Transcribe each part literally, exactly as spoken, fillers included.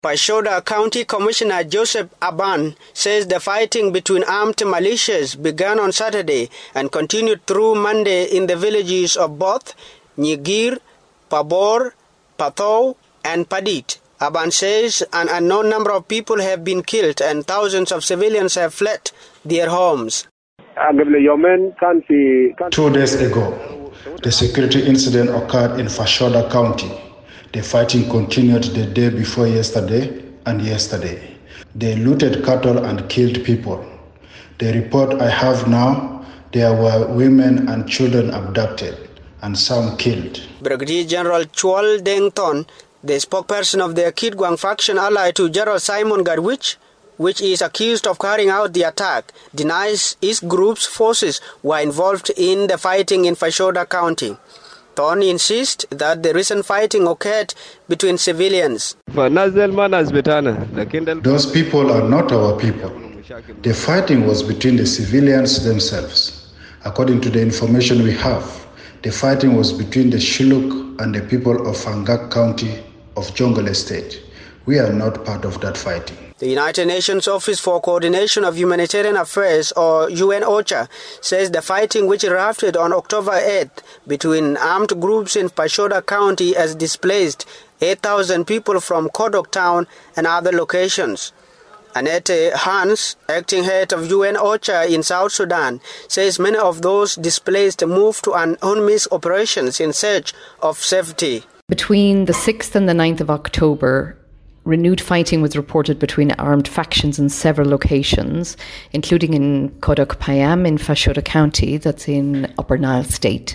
Fashoda County Commissioner Joseph Aban says the fighting between armed militias began on Saturday and continued through Monday in the villages of Both, Nyigir, Pabor, Pathou, and Padit. Aban says an unknown number of people have been killed and thousands of civilians have fled their homes. Two days ago, the security incident occurred in Fashoda County. The fighting continued the day before yesterday and yesterday. They looted cattle and killed people. The report I have now, there were women and children abducted and some killed. Brigadier General Chwal Deng Thon, the spokesperson of the Kidguang faction allied to General Simon Gadwich, which is accused of carrying out the attack, denies his group's forces were involved in the fighting in Fashoda County. Thorn insists that the recent fighting occurred between civilians. Those people are not our people. The fighting was between the civilians themselves. According to the information we have, the fighting was between the Shilluk and the people of Fangak County of Jongle State. We are not part of that fighting. The United Nations Office for Coordination of Humanitarian Affairs, or U N OCHA, says the fighting which erupted on October eighth between armed groups in Fashoda County has displaced eight thousand people from Kodok town and other locations. Annette Hans, acting head of U N OCHA in South Sudan, says many of those displaced moved to an UNMISS operations in search of safety. Between the sixth and the ninth of October, renewed fighting was reported between armed factions in several locations, including in Kodok Payam in Fashoda County, that's in Upper Nile State.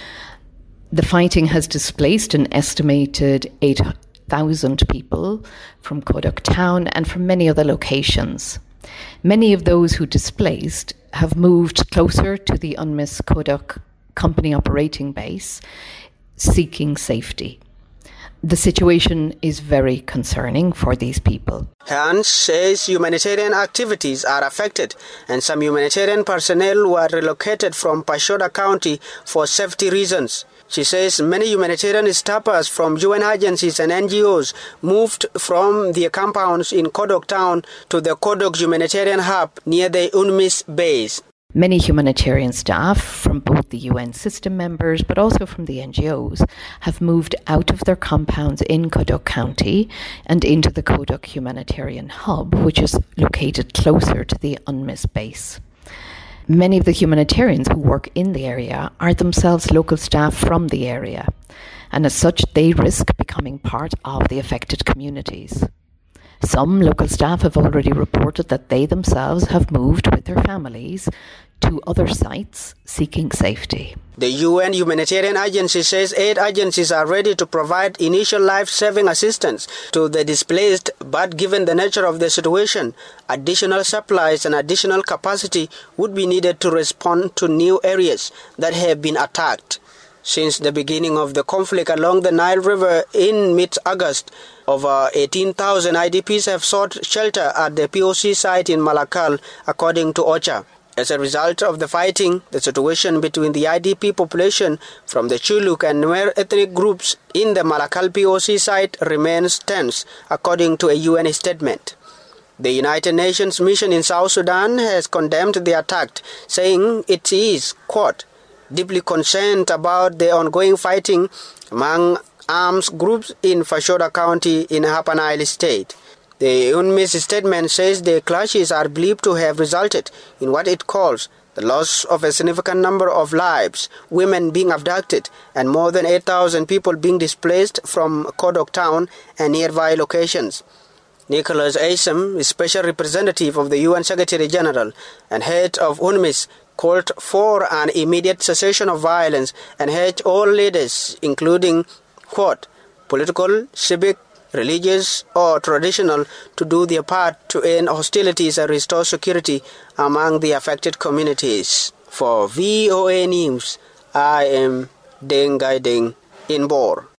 The fighting has displaced an estimated eight thousand people from Kodok town and from many other locations. Many of those who displaced have moved closer to the UNMISS Kodok company operating base, seeking safety. The situation is very concerning for these people. Hans says humanitarian activities are affected and some humanitarian personnel were relocated from Fashoda County for safety reasons. She says many humanitarian staffers from U N agencies and N G Os moved from their compounds in Kodok town to the Kodok humanitarian hub near the UNMISS base. Many humanitarian staff from both the U N system members but also from the N G Os have moved out of their compounds in Kodok County and into the Kodok Humanitarian Hub, which is located closer to the UNMISS base. Many of the humanitarians who work in the area are themselves local staff from the area, and as such they risk becoming part of the affected communities. Some local staff have already reported that they themselves have moved with their families to other sites seeking safety. The U N Humanitarian Agency says eight agencies are ready to provide initial life-saving assistance to the displaced, but given the nature of the situation, additional supplies and additional capacity would be needed to respond to new areas that have been attacked. Since the beginning of the conflict along the Nile River in mid-August, over eighteen thousand I D Ps have sought shelter at the P O C site in Malakal, according to OCHA. As a result of the fighting, the situation between the I D P population from the Chuluk and Nuer ethnic groups in the Malakal P O C site remains tense, according to a U N statement. The United Nations mission in South Sudan has condemned the attack, saying it is, quote, deeply concerned about the ongoing fighting among arms groups in Fashoda County in Upper Nile State. The UNMISS statement says the clashes are believed to have resulted in what it calls the loss of a significant number of lives, women being abducted, and more than eight thousand people being displaced from Kodok town and nearby locations. Nicholas Aysom, special representative of the U N Secretary General and head of UNMISS, called for an immediate cessation of violence and urged all leaders, including, quote, political, civic, religious or traditional, to do their part to end hostilities and restore security among the affected communities. For V O A News, I am Deng Gai Deng in Bor.